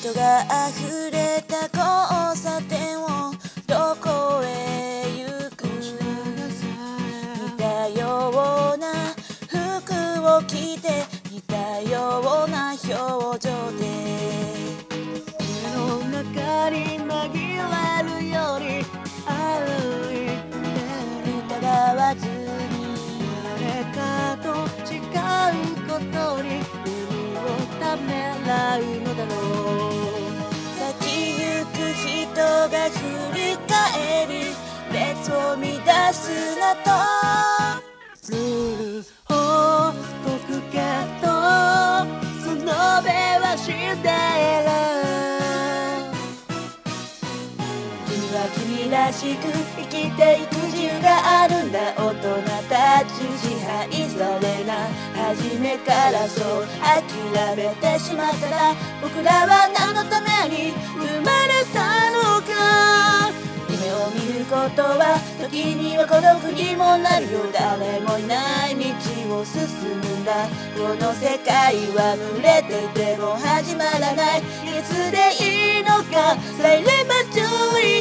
人が溢れた交差点をどこへ行く。似たような服を着て似たような表情で夢の中に紛れるように歩いて疑わずに誰かと違うことに耳をためらうのだろう。 先行く人が振り返り列を乱すなとルールを解くけどその目は死んでいる。 君は君らしく生きていく自由があるんだ。大人たち支配されな初めからそう諦めてしまったら僕らは何のために生まれたのか。夢を見ることは時には孤独にもなるよ。誰もいない道を進むんだ。この世界は濡れてても始まらない。いつでいいのかサイレンマジョリ